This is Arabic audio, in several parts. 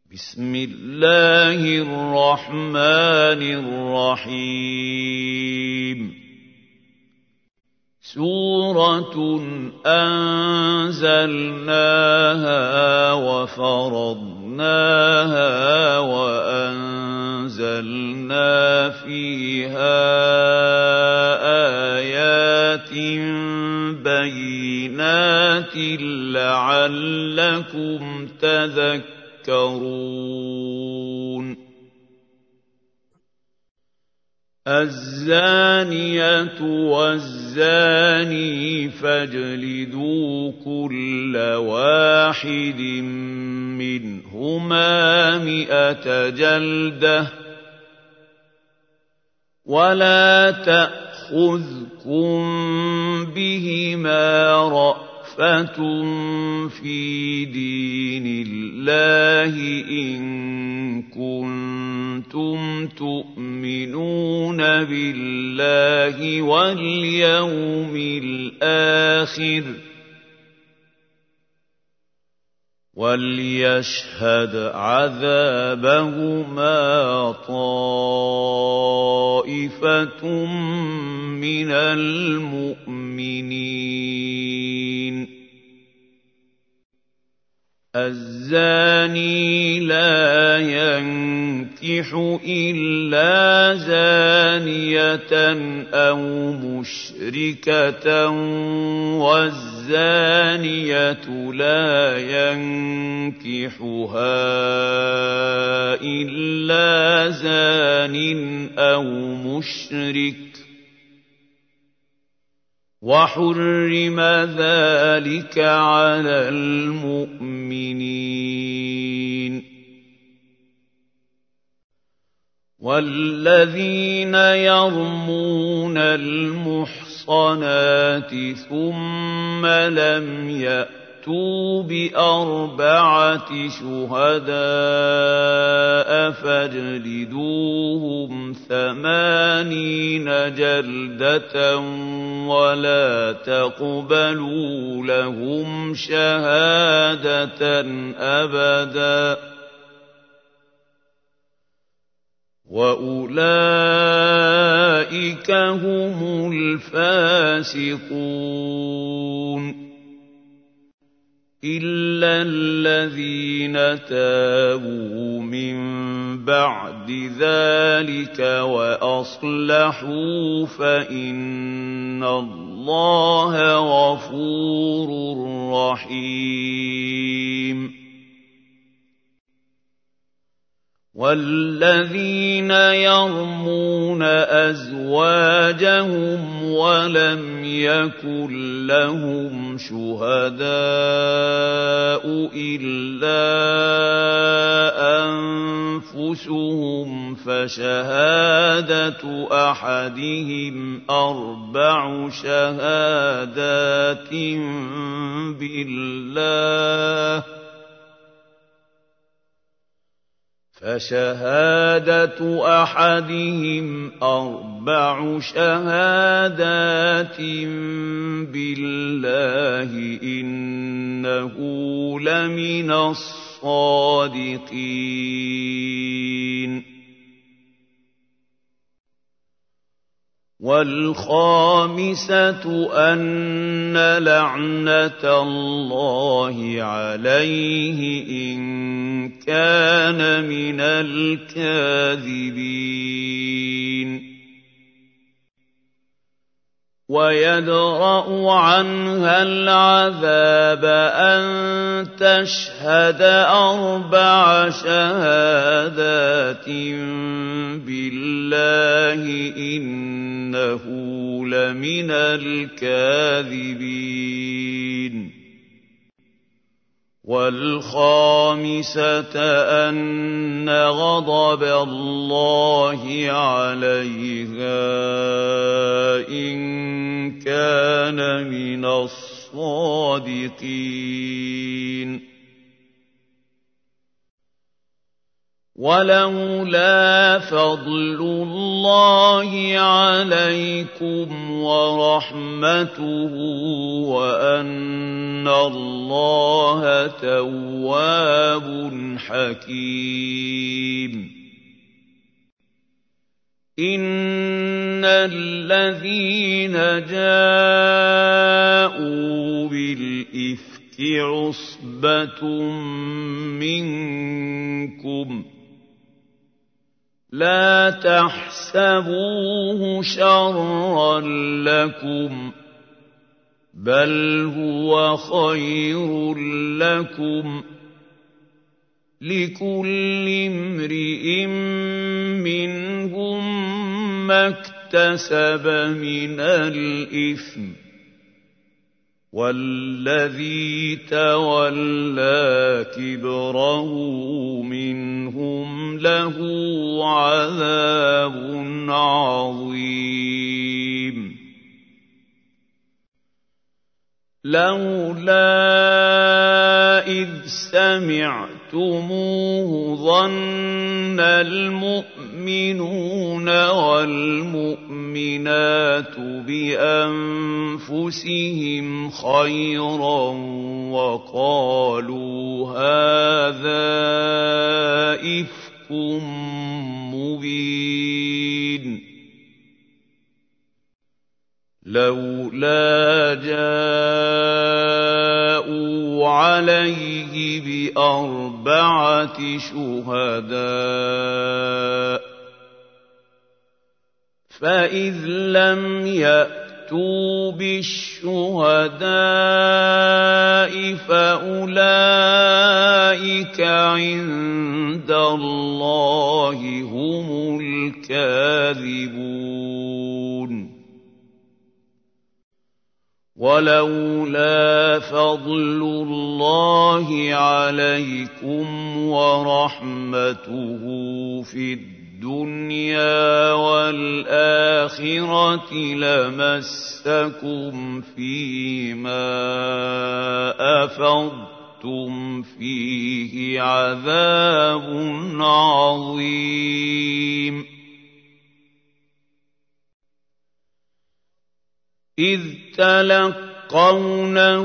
بسم الله الرحمن الرحيم سورة أنزلناها وفرضناها وأنزلنا فيها آيات بينات لعلكم تذكرون الزانية والزاني فاجلدوا كل واحد منهما 100 جلدة ولا تأخذكم بهما رأفة في دين الله إن كنتم تؤمنون بالله واليوم الآخر وليشهد عذابهما طائفة من المؤمنين الزاني لا ينكح إلا زانية أو مشركة والزانية لا ينكحها إلا زان أو مشرك وحرم ذلك على المؤمنين والذين يرمون المحصنات ثم لم يأتوا ب4 شهداء فاجلدوهم 80 جلدة ولا تقبلوا لهم شهادة أبدا وأولئك هم الفاسقون إلا الذين تابوا من بعد ذلك وأصلحوا فإن الله غفور رحيم والذين يرمون أزواجهم ولم يكن لهم شهداء إلا أنفسهم فشهادة أحدهم 4 شهادات بالله إنه لمن الصادقين والخامسة أن لعنة الله عليه إن كان من الكاذبين ويدرأ عنها العذاب أن تشهد 4 شهادات بالله إنه لمن الكاذبين والخامسة أن غضب الله عليها إن كان من الصادقين وَلَوْلَا فَضْلُ اللَّهِ عَلَيْكُمْ وَرَحْمَتُهُ وَأَنَّ اللَّهَ تَوَّابٌ حَكِيمٌ إِنَّ الَّذِينَ جَاءُوا بِالْإِفْكِ عُصْبَةٌ مِّنكُمْ لَا تَحْسَبُوهُ شَرًّا لَّكُمْ بَلْ هُوَ خَيْرٌ لَّكُمْ ۚ لِكُلِّ امْرِئٍ مِّنْهُم مَّا اكْتَسَبَ مِنَ الْإِثْمِ ۚ وَالَّذِي تَوَلَّىٰ كِبْرَهُ مِنْهُمْ لَهُ عَذَابٌ عَظِيمٌ لَّوْلَا إِذْ سَمِعْتُمُوهُ ظَنَّ الْمُؤْمِنُونَ وَالْمُؤْمِنَاتُ بِأَنفُسِهِمْ خَيْرًا وَقَالُوا هَٰذَا إِفْكٌ مُّبِينٌ لَوْلَا جَاءُوا عَلَيْهِ بِأَرْبَعَةِ شُهَدَاءَ ۚ فَإِذْ لَمْ يَأْتُوا بِالشُّهَدَاءِ فَأُولَٰئِكَ عِندَ اللَّهِ هُمُ الْكَاذِبُونَ وَلَوْلَا فَضْلُ اللَّهِ عَلَيْكُمْ وَرَحْمَتُهُ فِي الدُّنْيَا وَالْآخِرَةِ لَمَسَّكُمْ فِيمَا أَفَضْتُمْ فِيهِ عَذَابٌ عَظِيمٌ إِذْ تَلَقَّوْنَهُ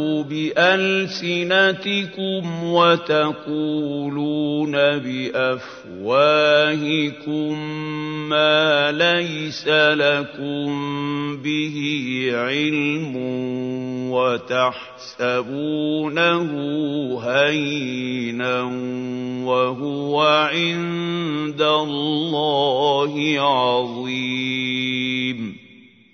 بِأَلْسِنَتِكُمْ وَتَقُولُونَ بِأَفْوَاهِكُم مَّا لَيْسَ لَكُم بِهِ عِلْمٌ وَتَحْسَبُونَهُ هَيِّنًا وَهُوَ عِندَ اللَّهِ عَظِيمٌ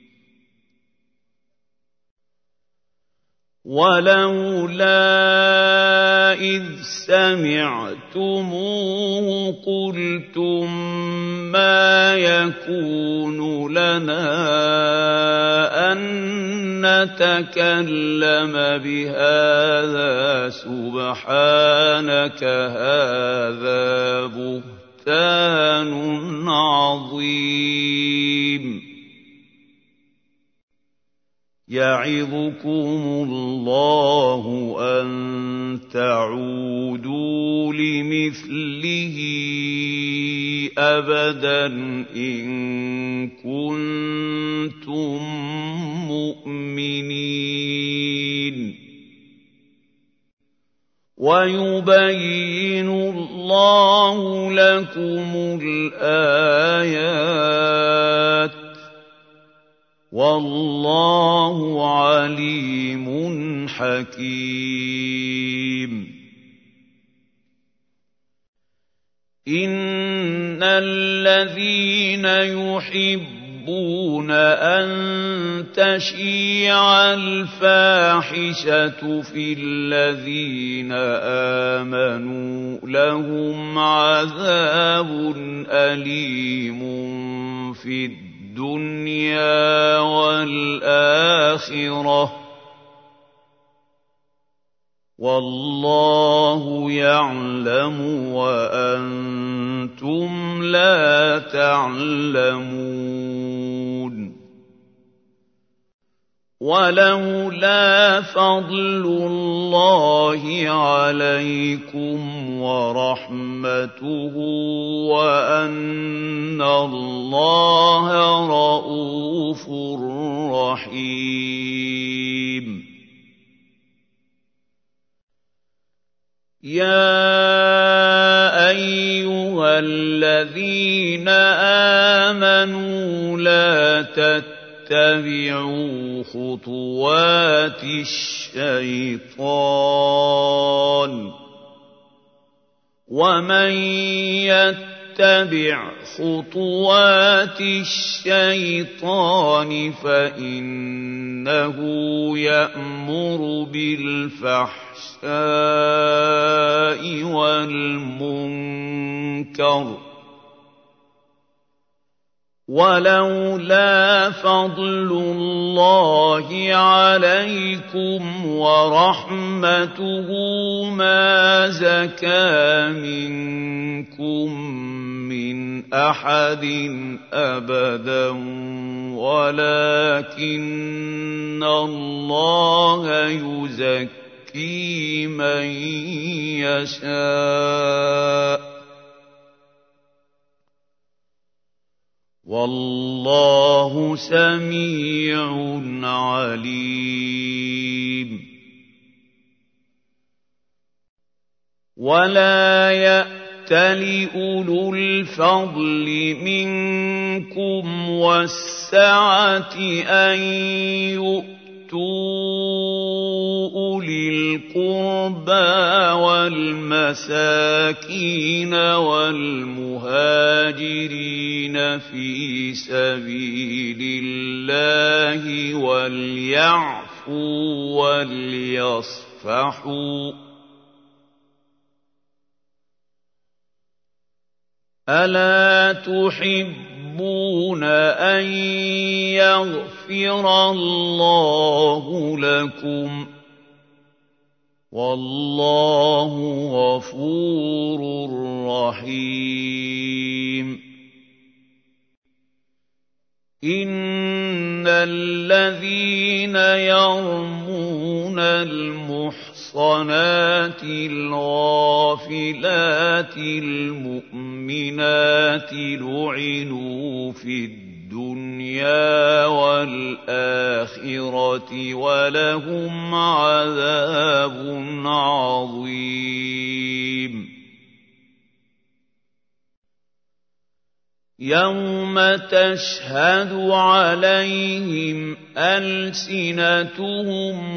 وَلَوْلَا إِذْ سَمِعْتُمُوهُ قُلْتُم مَّا يَكُونُ لَنَا أَن نَّتَكَلَّمَ بِهَٰذَا سُبْحَانَكَ هَٰذَا بُهْتَانٌ عَظِيمٌ يَعِظُكُمُ اللَّهُ أَن تَعُودُوا لِمِثْلِهِ أَبَدًا إِن كُنتُم مُّؤْمِنِينَ وَيُبَيِّنُ اللَّهُ لَكُمُ الْآيَاتِ ۚ وَاللَّهُ عَلِيمٌ حَكِيمٌ إِنَّ الَّذِينَ يُحِبُّونَ أَن تَشِيعَ الْفَاحِشَةُ فِي الَّذِينَ آمَنُوا لَهُمْ عَذَابٌ أَلِيمٌ فِي الدُّنْيَا وَالْآخِرَةِ ۚ وَاللَّهُ يَعْلَمُ وَأَنتُمْ لَا تَعْلَمُونَ وَلَوْلَا فَضْلُ اللَّهِ عَلَيْكُمْ وَرَحْمَتُهُ وَأَنَّ اللَّهَ رَءُوفٌ رَّحِيمٌ. يَا أَيُّهَا الَّذِينَ آمَنُوا لَا تتبعوا خطوات الشيطان ومن يتبع خطوات الشيطان فإنه يأمر بالفحشاء والمنكر ولولا فضل الله عليكم ورحمته ما زكى منكم من أحد أبدا ولكن الله يزكي من يشاء والله سميع عليم. ولا يأتل أولو الفضل منكم والسعة أن يؤتوا أولي القربى والمساكين والمهاجرين في سبيل الله وليعفوا وليصفحوا ألا تحبون أن يغفر الله لكم والله غفور رحيم. إن الذين يرمون المحصنات الغافلات المؤمنات لعنوا في الدنيا والآخرة ولهم عذاب عظيم. يوم تشهد عليهم ألسنتهم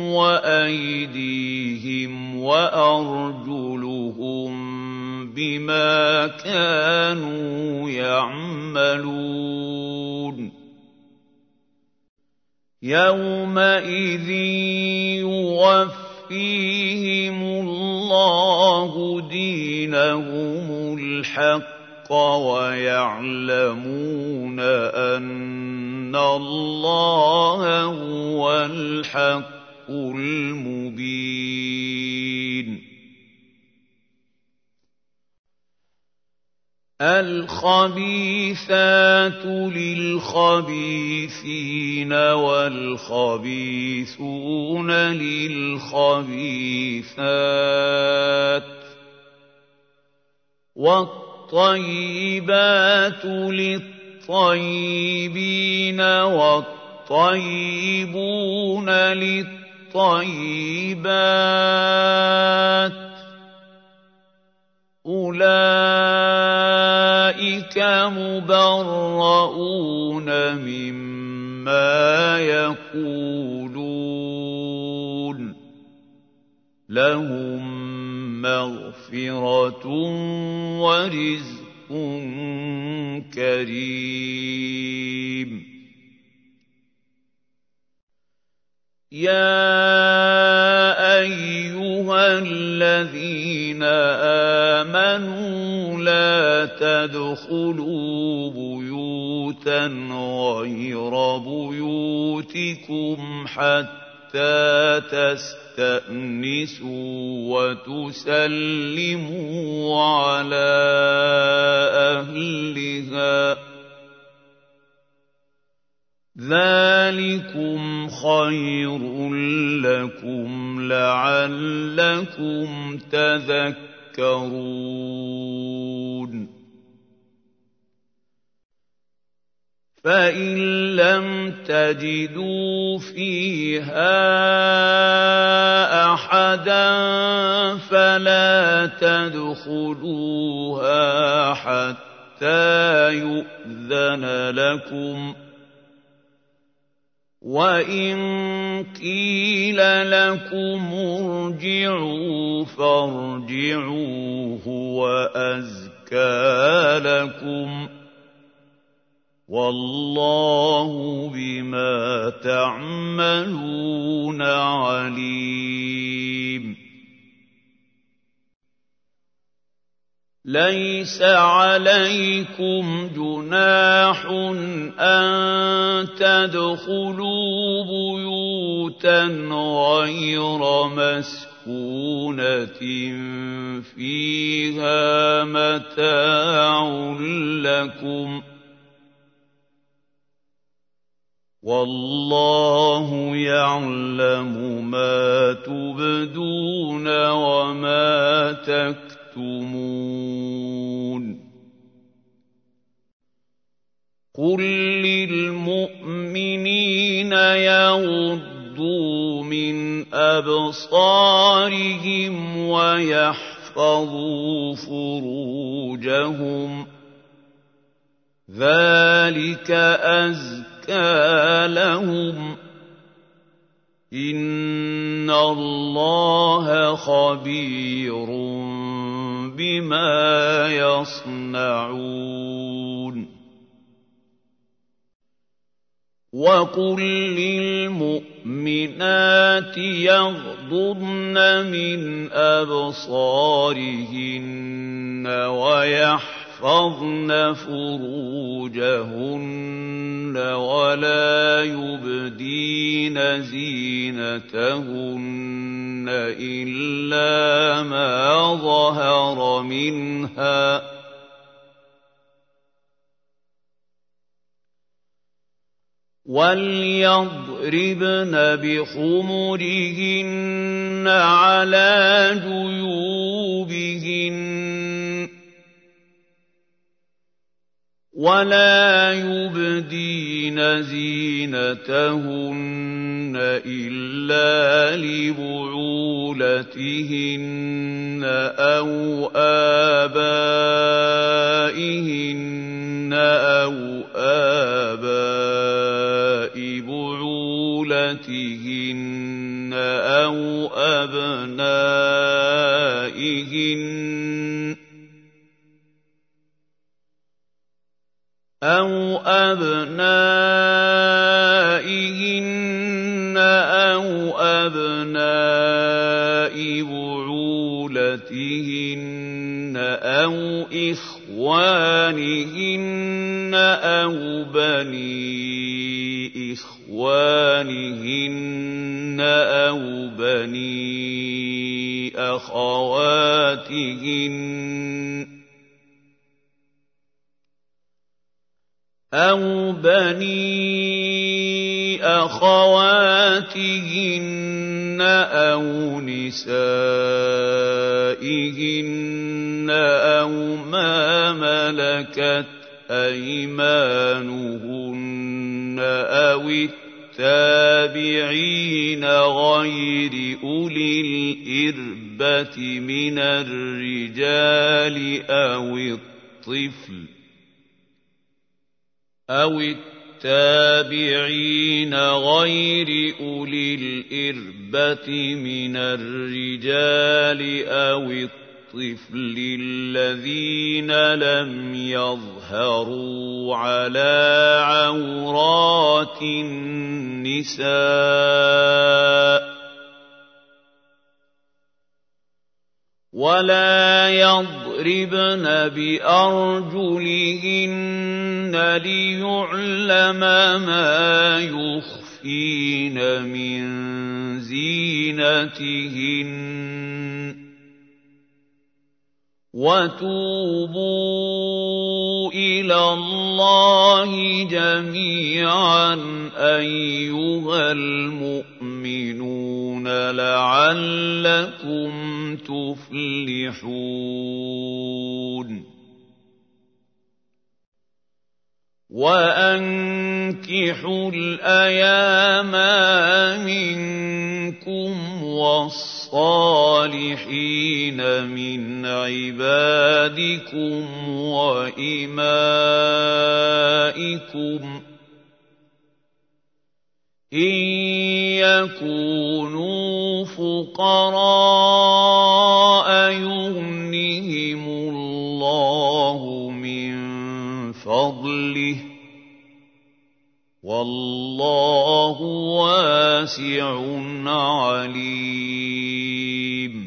وأيديهم وأرجلهم بما كانوا يعملون. يومئذ يوفيهم الله دينهم الحق ويعلمون أن الله هو الحق المبين. الخبيثات للخبيثين والخبيثون للخبيثات والطيبات للطيبين والطيبون للطيبات أولئك مبرؤون مما يقولون لهم مغفرة ورزق كريم. يا أيها الذين آمنوا لا تدخلوا بيوتا غير بيوتكم حتى تستأنسوا وتسلموا على أهلها ذَٰلِكُمْ خَيْرٌ لَّكُمْ لَعَلَّكُمْ تَذَكَّرُونَ فَإِن لَّمْ تَجِدُوا فِيهَا أَحَدًا فَلَا تَدْخُلُوهَا حَتَّىٰ يُؤْذَنَ لَكُمْ ۖ وَإِن قِيلَ لَكُمُ ارْجِعُوا فَارْجِعُوا هُوَ أَزْكَىٰ لَكُمْ ۚ وَاللَّهُ بِمَا تَعْمَلُونَ عَلِيمٌ لَيْسَ عَلَيْكُمْ جُنَاحٌ أَن تَدْخُلُوا بُيُوتًا غَيْرَ مَسْكُونَةٍ فِيهَا مَتَاعٌ لَّكُمْ ۚ وَاللَّهُ يَعْلَمُ مَا تُبْدُونَ وَمَا تَكْتُمُونَ قُل لِّلْمُؤْمِنِينَ يَغُضُّوا مِنْ أَبْصَارِهِمْ وَيَحْفَظُوا فُرُوجَهُمْ ۚ ذَٰلِكَ أَزْكَىٰ لَهُمْ ۗ إِنَّ اللَّهَ خَبِيرٌ بِمَا يَصْنَعُونَ وَقُل لِّلْمُؤْمِنَاتِ يَغْضُضْنَ مِنْ أَبْصَارِهِنَّ وَيَحْفَظْنَ فُرُوجَهُنَّ وَلَا يُبْدِينَ زِينَتَهُنَّ إِلَّا مَا ظَهَرَ مِنْهَا ۖ وَلْيَضْرِبْنَ بِخُمُرِهِنَّ عَلَىٰ جُيُوبِهِنَّ ۖ وَلَا يُبْدِينَ زِينَتَهُنَّ إِلَّا لِبُعُولَتِهِنَّ أَوْ آبَائِهِنَّ أَوْ آبَاءِ بُعُولَتِهِنَّ أَوْ أَبْنَائِهِنَّ أَوْ أَبْنَاءِ بُعُولَتِهِنَّ أَوْ إِخْوَانِهِنَّ أَوْ بَنِي إِخْوَانِهِنَّ أَوْ بَنِي أَخَوَاتِهِنَّ أَوْ نِسَائِهِنَّ أَوْ مَا مَلَكَتْ أَيْمَانُهُنَّ أَوِ التَّابِعِينَ غَيْرِ أُولِي الْإِرْبَةِ مِنَ الرِّجَالِ أَوِ التَّابِعِينَ غَيْرِ أُولِي الْإِرْبَةِ مِنَ الرِّجَالِ أَوِ الطِّفْلِ الَّذِينَ لَمْ يَظْهَرُوا عَلَىٰ عَوْرَاتِ النِّسَاءِ ۖ وَلَا يَضْرِبْنَ بِأَرْجُلِهِنَّ لِيُعْلَمَ مَا يُخْفِينَ مِن زِينَتِهِنَّ ۚ وَتُوبُوا إِلَى اللَّهِ جَمِيعًا أَيُّهَا الْمُؤْمِنُونَ لَعَلَّكُمْ تُفْلِحُونَ وَأَنكِحُوا الْأَيَامَىٰ مِنكُمْ وَالصَّالِحِينَ مِنْ عِبَادِكُمْ وَإِمَائِكُمْ إِن يَكُونُوا فُقَرَاءَ يُغْنِهِمُ اللَّهُ مِن فَضْلِهِ ۗ وَاللَّهُ وَاسِعٌ عَلِيمٌ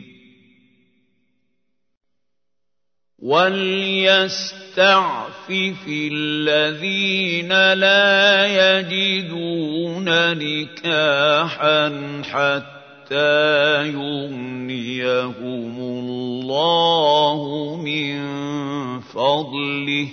وَلْيَسْتَعْفِفِ الَّذِينَ لَا يَجِدُونَ نِكَاحًا حَتَّىٰ يُغْنِيَهُمُ اللَّهُ مِن فَضْلِهِ ۗ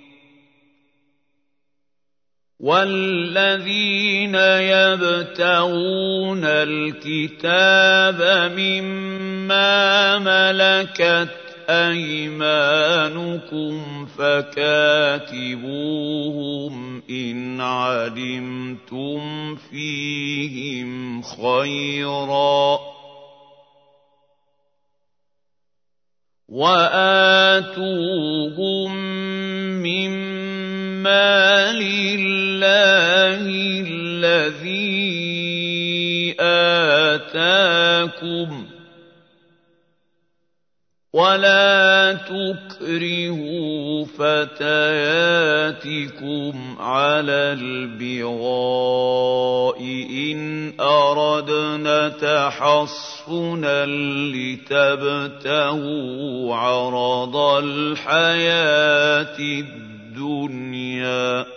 وَالَّذِينَ يَبْتَغُونَ الْكِتَابَ مِمَّا مَلَكَتْ أَيْمَانُكُمْ فَكَاتِبُوهُمْ إِنْ عَلِمْتُمْ فِيهِمْ خَيْرًا ۖ وَآتُوهُم مِّمَّا لِلَّهِ الَّذِي آتَاكُمْ ۚ وَلَا تُكْرِهُوا فَتَيَاتِكُمْ عَلَى الْبِغَاءِ إِنْ أَرَدْنَ تَحَصُّنًا لِّتَبْتَغُوا عَرَضَ الْحَيَاةِ الدُّنْيَا ۚ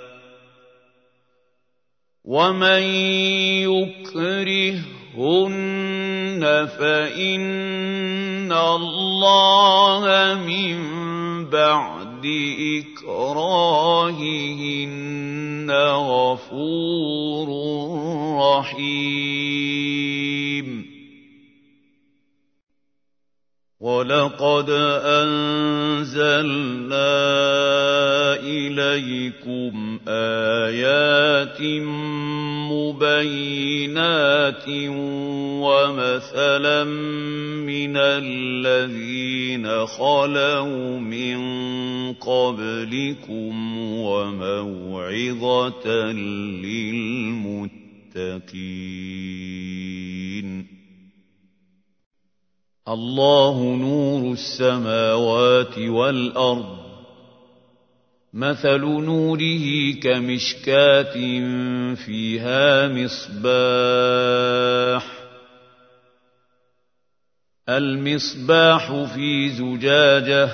وَمَن يُكْرِههُّنَّ فَإِنَّ اللَّهَ مِن بَعْدِ إِكْرَاهِهِنَّ غَفُورٌ رَّحِيمٌ وَلَقَدْ أَنزَلْنَا إِلَيْكُمْ آيَاتٍ مُبَيِّنَاتٍ وَمَثَلًا مِّنَ الَّذِينَ خَلَوْا مِن قَبْلِكُمْ وَمَوْعِظَةً لِّلْمُتَّقِينَ اللَّهُ نُورُ السَّمَاوَاتِ وَالْأَرْضِ ۚ مَثَلُ نُورِهِ كَمِشْكَاةٍ فِيهَا مِصْبَاحٌ ۖ الْمِصْبَاحُ فِي زُجَاجَةٍ،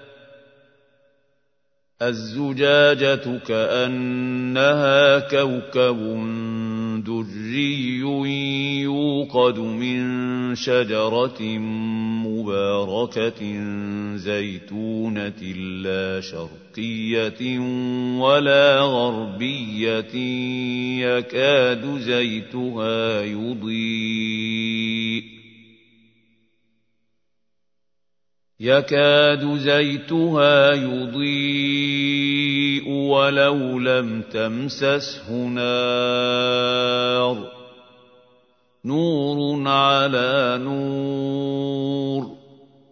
الزُّجَاجَةُ كَأَنَّهَا كَوْكَبٌ دُرِّيٌّ يُوقَدُ مِن شَجَرَةٍ مُّبَارَكَةٍ زَيْتُونَةٍ لَّا شَرْقِيَّةٍ وَلَا غَرْبِيَّةٍ يَكَادُ زَيْتُهَا يُضِيءُ وَلَوْ لَمْ تَمْسَسْهُ نَارٌ ۚ نُّورٌ عَلَىٰ نُورٍ ۗ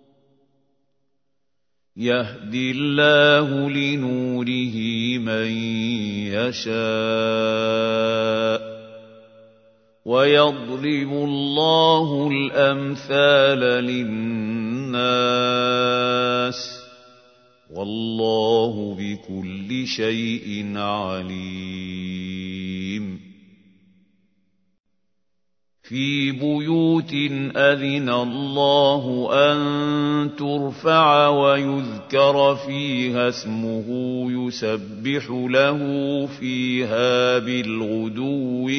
يَهْدِي اللَّهُ لِنُورِهِ مَن يَشَاءُ ۚ وَيَضْرِبُ اللَّهُ الْأَمْثَالَ لِلنَّاسِ ۗ وَاللَّهُ بِكُلِّ شَيْءٍ عَلِيمٌ فِي بُيُوتٍ أَذِنَ اللَّهُ أَن تُرْفَعَ وَيُذْكَرَ فِيهَا اسْمُهُ يُسَبِّحُ لَهُ فِيهَا بِالْغُدُوِّ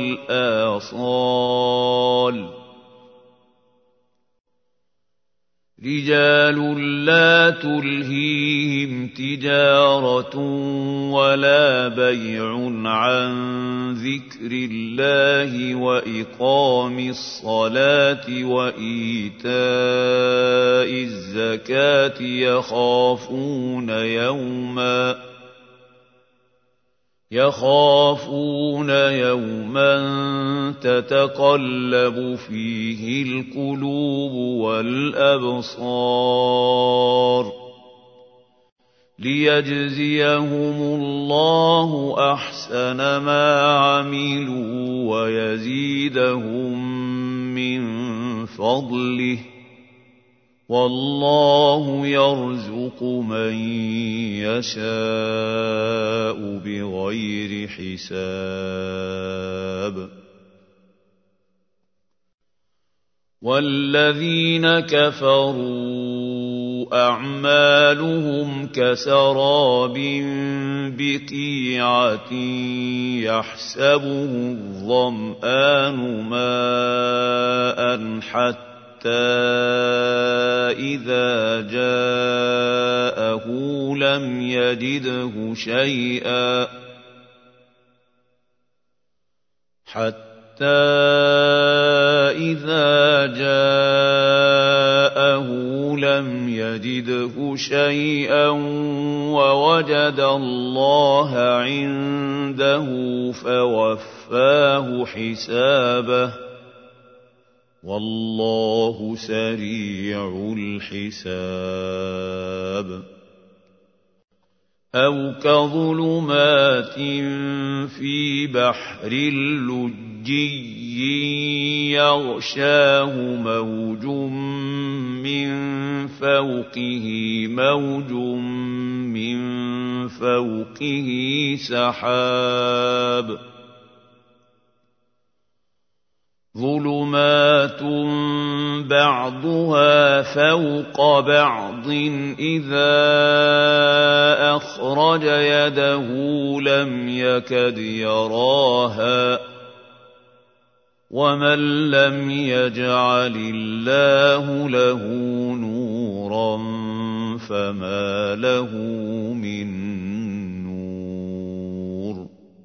وَالْآصَالِ رجال لا تلهيهم تجارة ولا بيع عن ذكر الله وإقام الصلاة وإيتاء الزكاة يخافون يوما تتقلب فيه القلوب والأبصار ليجزيهم الله أحسن ما عملوا ويزيدهم من فضله والله يرزق من يشاء بغير حساب والذين كفروا أعمالهم كسراب بقيعة يحسبه الظمآن ماء حتى إذا جاءه لم يجده شيئا ووجد الله عنده فوفاه حسابه والله سريع الحساب أو كظلمات في بحر لجي يغشاه موج من فوقه موج من فوقه سحاب ظلمات بعضها فوق بعض إذا أخرج يده لم يكد يراها ومن لم يجعل الله له نورا فما له من نور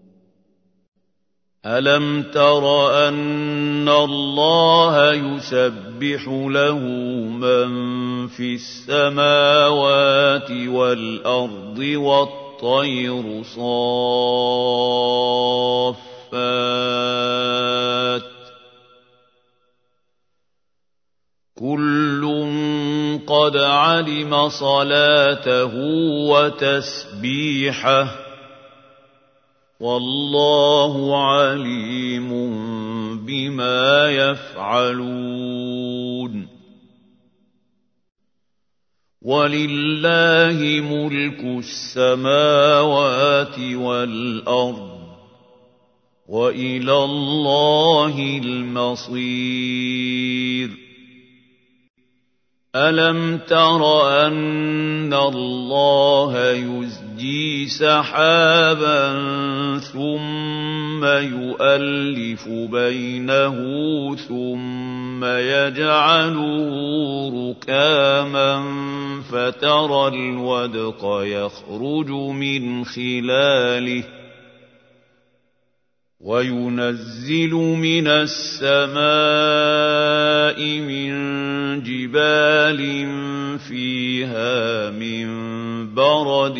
ألم تر أن الله يسبح له من في السماوات والأرض والطير صافات كل قد علم صلاته وتسبيحه والله عليم بما يفعلون ولله ملك السماوات والأرض وإلى الله المصير ألم تر أن الله يزجي سحابا ثم يؤلف بينه ثم يجعله ركاما فترى الودق يخرج من خلاله وينزل من السماء من جبال فيها من برد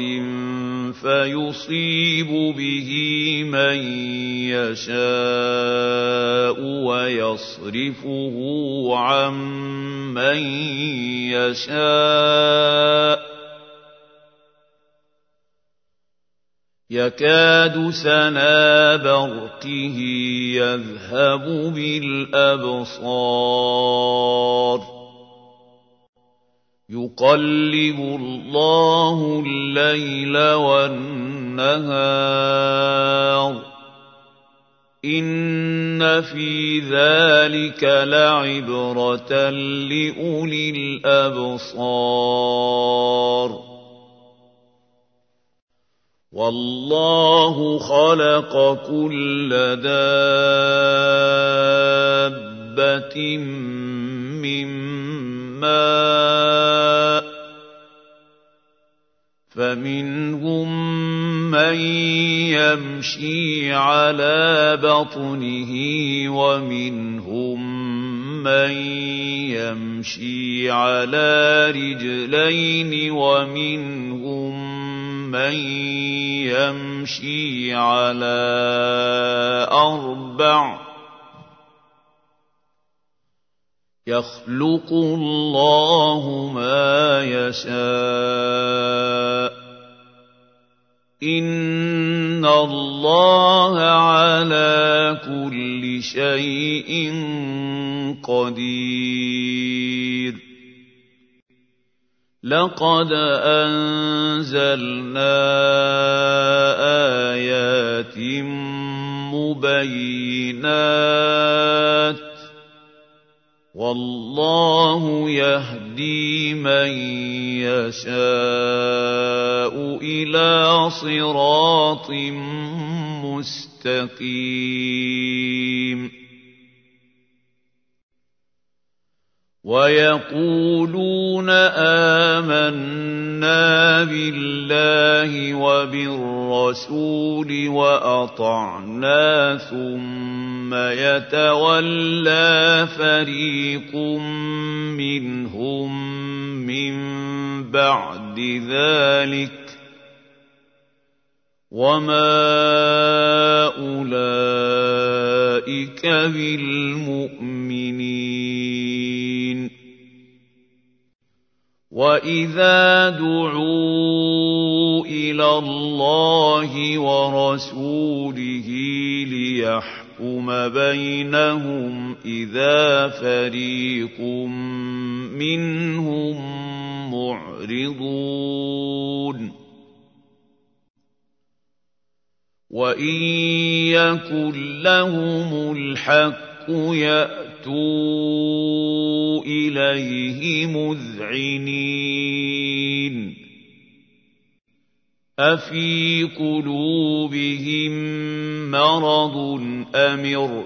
فيصيب به من يشاء ويصرفه عن من يشاء يكاد سنا برقه يذهب بالأبصار يقلب الله الليل والنهار إن في ذلك لعبرة لأولي الأبصار والله خلق كل دابة من الْمَاءِ فَمِنْهُم مَّن يَمْشِي عَلَىٰ بَطْنِهِ وَمِنْهُم مَّن يَمْشِي عَلَىٰ رِجْلَيْنِ وَمِنْهُم مَّن يَمْشِي عَلَىٰ أَرْبَعٍ ۚ يَخْلُقُ اللَّهُ مَا يَشَاءُ ۚ إِنَّ اللَّهَ عَلَىٰ كُلِّ شَيْءٍ قَدِيرٌ لَقَدْ أَنزَلْنَا آيَاتٍ مُبَيِّنَاتٍ ۚ وَاللَّهُ يَهْدِي مَن يَشَاءُ إِلَىٰ صِرَاطٍ مُّسْتَقِيمٍ وَيَقُولُونَ آمَنَّا بِاللَّهِ وَبِالرَّسُولِ وَأَطَعْنَا ثُمَّ يَتَوَلَّىٰ فَرِيقٌ مِّنْهُم مِّن بَعْدِ ذَٰلِكَ ۚ وَمَا أُولَٰئِكَ بِالْمُؤْمِنِينَ وَإِذَا دُعُوا إِلَى اللَّهِ وَرَسُولِهِ لِيَحْكُمَ بَيْنَهُمْ إِذَا فَرِيقٌ مِّنْهُم مُّعْرِضُونَ وَإِن يَكُن لَّهُمُ الْحَقُّ يَأْتُوا إِلَيْهِ مُذْعِنِينَ أَفِي قُلُوبِهِم مَّرَضٌ أَمِ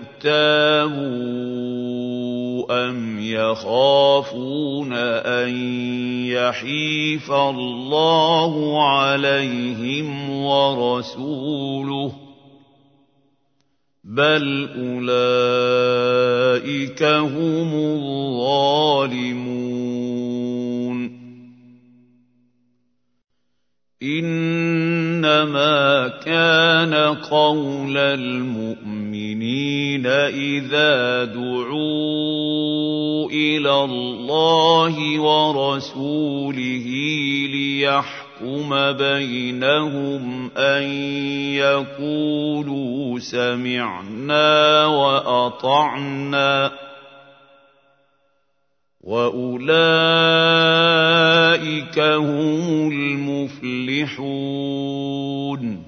ارْتَابُوا أَمْ يَخَافُونَ أَن يَحِيفَ اللَّهُ عَلَيْهِمْ وَرَسُولُهُ ۚ بَلْ أُولَٰئِكَ هُمُ الظَّالِمُونَ إِنَّمَا كَانَ قَوْلَ الْمُؤْمِنِينَ إِذَا دُعُوا إِلَى اللَّهِ وَرَسُولِهِ لِيَحْكُمَ بَيْنَهُمْ أَن يَقُولُوا سَمِعْنَا وَأَطَعْنَا ۚ وَأُولَٰئِكَ هُمُ الْمُفْلِحُونَ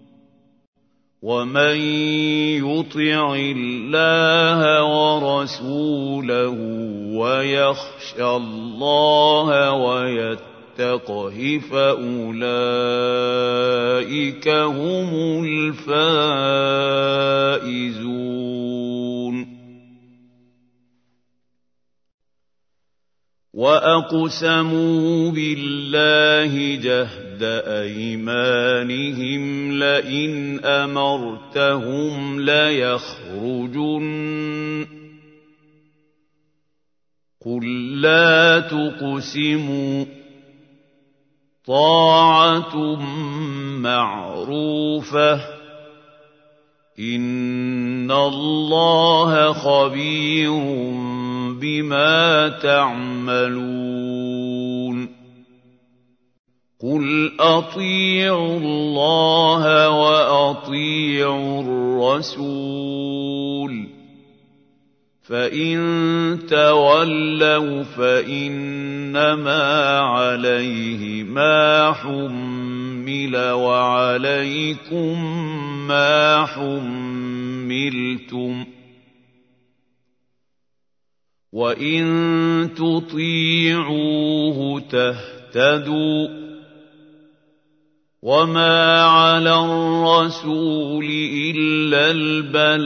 وَمَن يُطِعِ اللَّهَ وَرَسُولَهُ وَيَخْشَ اللَّهَ وَيَتَّقْهِ فَأُولَٰئِكَ هُمُ الْفَائِزُونَ وَأَقْسَمُوا بِاللَّهِ جَهْدَ أَيْمَانِهِمْ لَئِنْ أَمَرْتَهُمْ لَيَخْرُجُنَّ ۖ قُل لَّا تُقْسِمُوا ۖ طَاعَةٌ مَّعْرُوفَةٌ ۚ إِنَّ اللَّهَ خَبِيرٌ بِمَا تَعْمَلُونَ قُلْ أَطِيعُوا اللَّهَ وَأَطِيعُوا الرَّسُولَ ۚ فَإِن تَوَلَّوْا فَإِنَّمَا عَلَيْهِ مَا حُمِّلَ وَعَلَيْكُم مَّا حُمِّلْتُمْ ۖ وَإِن تُطِيعُوهُ تَهْتَدُوا ۚ وَمَا عَلَى الرَّسُولِ إِلَّا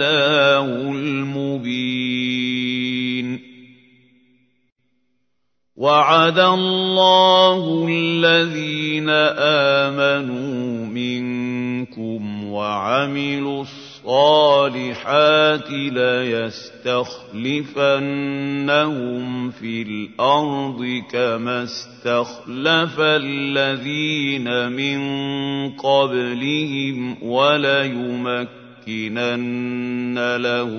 الْبَلَاغُ الْمُبِينُ وعد الله الذين آمنوا منكم وعملوا الصالحات ليستخلفنهم في الأرض كما استخلف الذين من قبلهم وليمكنن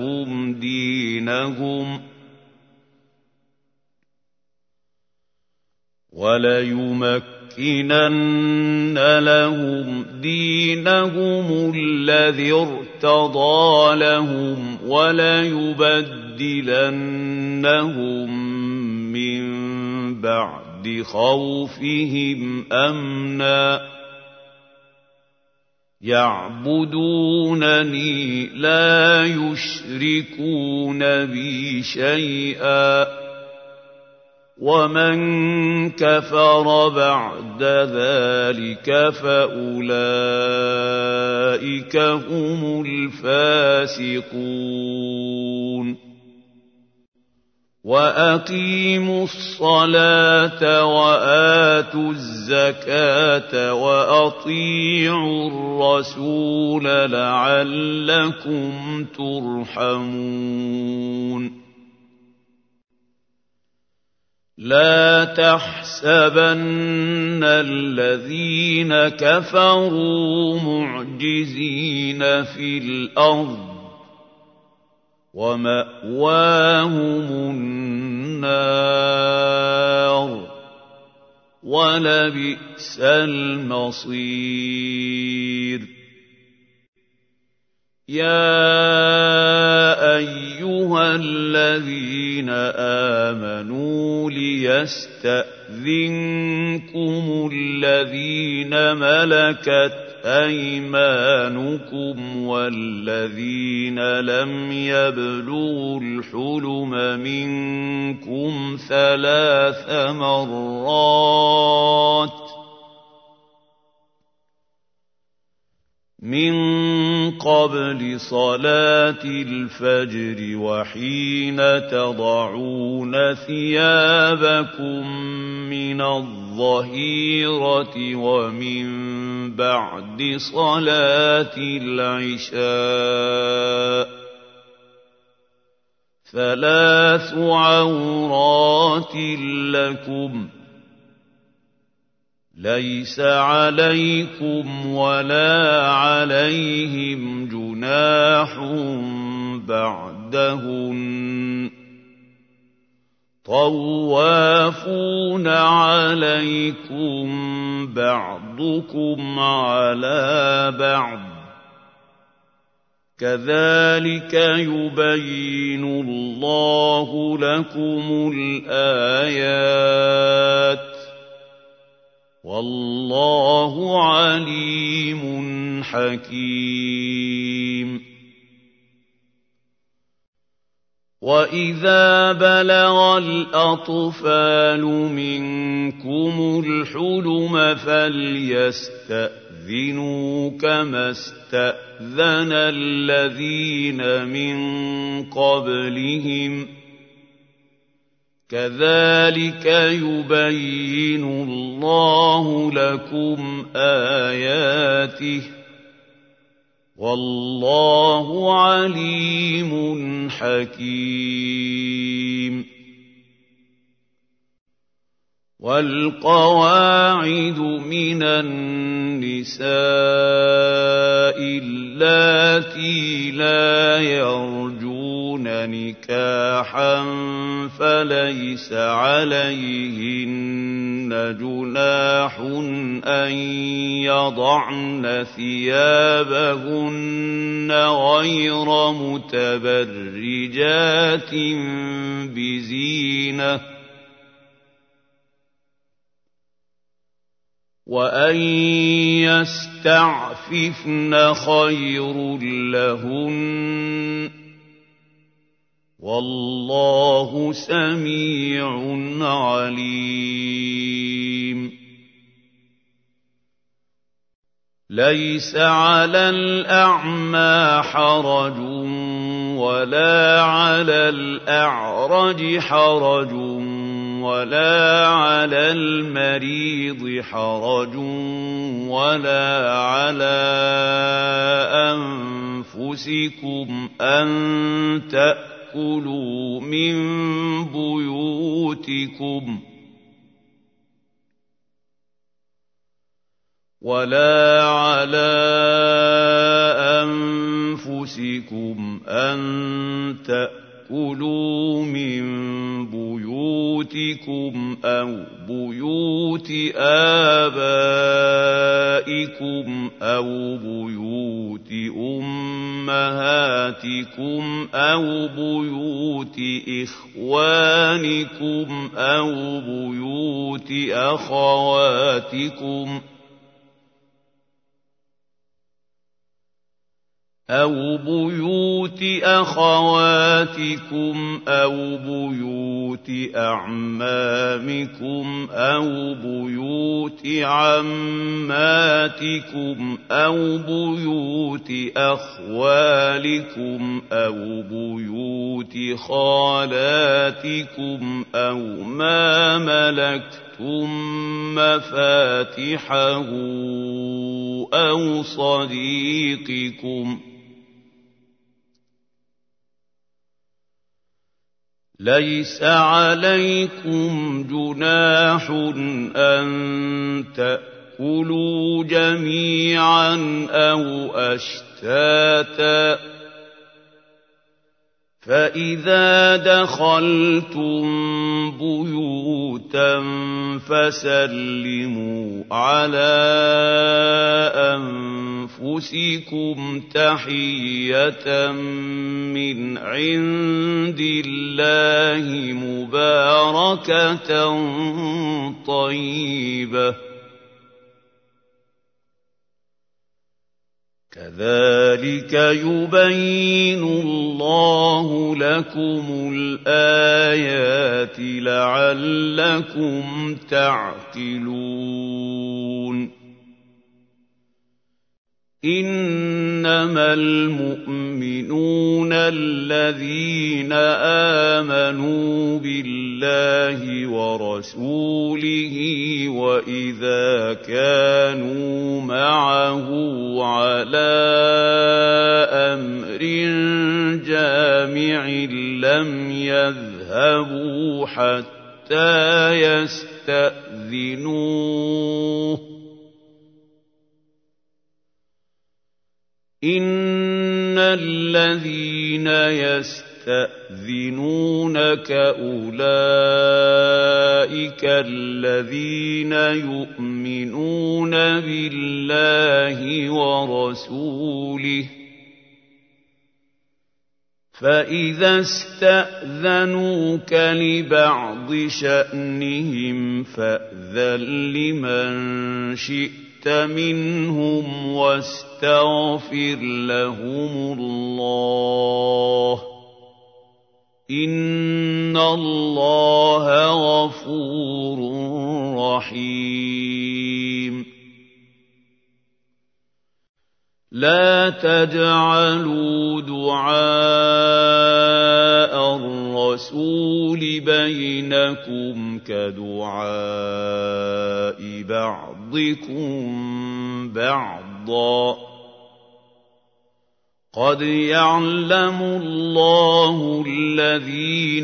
لهم دينهم الذي ارتضى لهم وليبدلنهم من بعد خوفهم أمنا يعبدونني لا يشركون بي شيئا ومن كفر بعد ذلك فأولئك هم الفاسقون وأقيموا الصلاة وآتوا الزكاة وأطيعوا الرسول لعلكم ترحمون لا تحسبن الذين كفروا معجزين في الأرض ومأواهم النار ولبئس المصير يا أيها الذين آمنوا ليستأذنكم الذين ملكت أيمانكم والذين لم يبلغوا الحلم منكم 3 مرات من قبل صلاة الفجر وحين تضعون ثيابكم من الظهيرة ومن بعد صلاة العشاء 3 عورات لكم ليس عليكم ولا عليهم جناح بعدهن طوافون عليكم بعضكم على بعض كذلك يبين الله لكم الآيات والله عليم حكيم وإذا بلغ الأطفال منكم الحلم فليستأذنوا كما استأذن الذين من قبلهم كذلك يبين الله لكم آياته والله عليم حكيم والقواعد من النساء اللاتي لا يرجون نكاحا فليس عليهن جناح أن يضعن ثيابهن غير متبرجات بزينة وأن يستعففن خير لهن والله سميع عليم ليس على الأعمى حرج ولا على الأعرج حرج ولا على المريض حرج ولا على أنفسكم أن تأكلوا من بيوتكم أو بيوت آبائكم أو بيوت أمهاتكم أو بيوت إخوانكم أو بيوت أخواتكم أو بيوت أعمامكم أو بيوت عماتكم أو بيوت أخوالكم أو بيوت خالاتكم أو ما ملكتم مفاتحه أو صديقكم ليس عليكم جناح أن تأكلوا جميعا أو أشتاتا فإذا دخلتم بيوتا فسلموا على أنفسكم تحية من عند الله مباركة طيبة كذلك يبين الله لكم الآيات لعلكم تعقلون إنما المؤمنون الذين آمنوا بالله ورسوله وإذا كانوا معه على أمر جامع لم يذهبوا حتى يستأذنوه إن الذين يستأذنونك أولئك الذين يؤمنون بالله ورسوله فإذا استأذنوك لبعض شأنهم فأذن لمن شئت منهم واستغفر لهم الله إن الله غفور رحيم لا تجعلوا دعاء الرسول بينكم كدعاء بعضكم بعضا قد يعلم الله الذين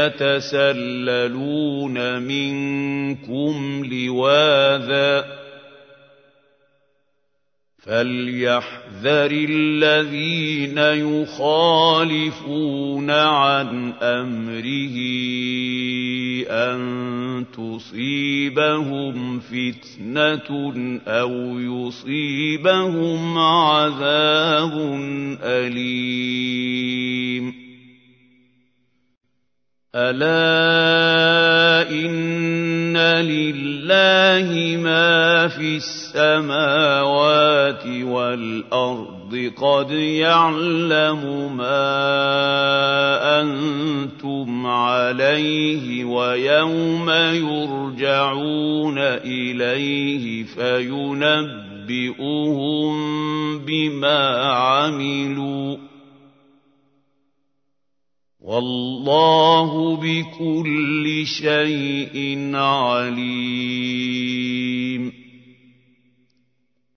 يتسللون منكم لواذا فليحذر الذين يخالفون عن أمره أن تصيبهم فتنة أو يصيبهم عذاب أليم ألا إن لله ما في السماوات والأرض قد يعلم ما أنتم عليه ويوم يرجعون إليه فينبئهم بما عملوا والله بكل شيء عليم.